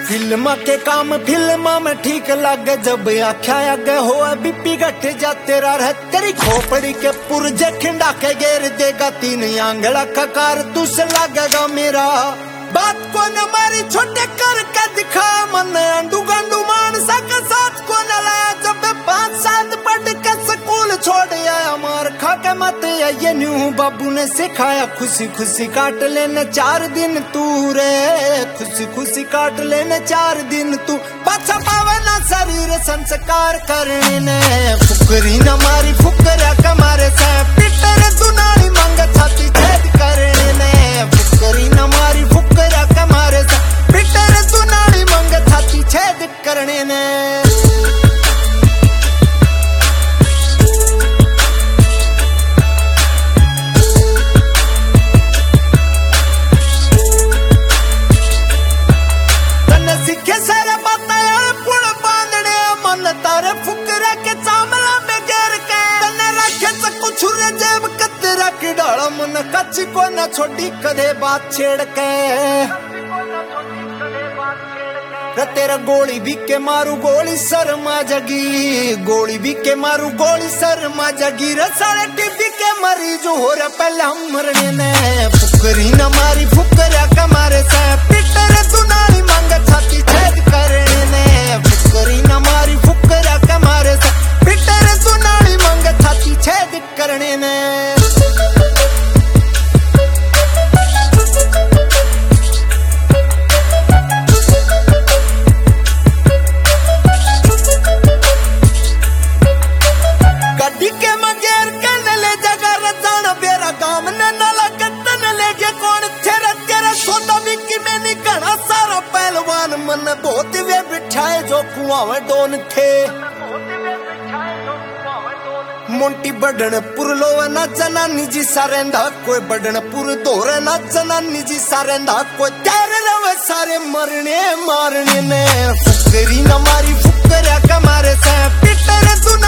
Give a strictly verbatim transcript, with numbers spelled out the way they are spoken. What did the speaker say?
film के काम film में ठीक लगे जब आख्या आगे हो बीपी घट जा तेरा रह तेरी खोपड़ी के पुरजे खिंडा के घेर देगा तीन आंगड़ा का कार तुस लगेगा मेरा बात को न मारी छोटे कर के दिखा मन अंडू गंडू मानसा के साथ को न लाया जब पांच साल पढ़ के स्कूल छोड़ आया मार खा के मत ये न्यू बाबू ने सिखाया खुशी खुशी काट लेने चार दिन तू रे खुशी खुशी काट लेने चार दिन तू पाछा पावे ना शरीर संस्कार करने ने फुकरी न मारी फुकरा कमारे से पिटर दुनाली मांग छाती छेद करने ने फुकरी न मारी फुकरा कमारे से पिटर दुनाली मांग छाती छेद करने ने मन कच्ची को न छोटी कदे बात छेड़ के तेरा गोली भी के मारू गोली शर्मा जगी गोली भी के मारू गोली शर्मा जगी रे सारे टीबी के मरीज हो रहे पहले हम मरने ने फुकरी न मारी फुकरा कमारे से पिटर दुनाली मांग छाती छेद करने ने फुकरी न मारी फुकरा कमारे से पिटर दुनाली मांग छाती छेद करने ने मन बहुत वे बिठाए जो कुआं डोन थे मोंटी बड़नपुर लोवे नाचना निजी सारेंदा कोई बड़नपुर दोरे नाचना निजी सारेंदा कोई तेरे रवे सारे मरने मारने ने फुकरी न मारी फुकरा कमारे से पिटर दुना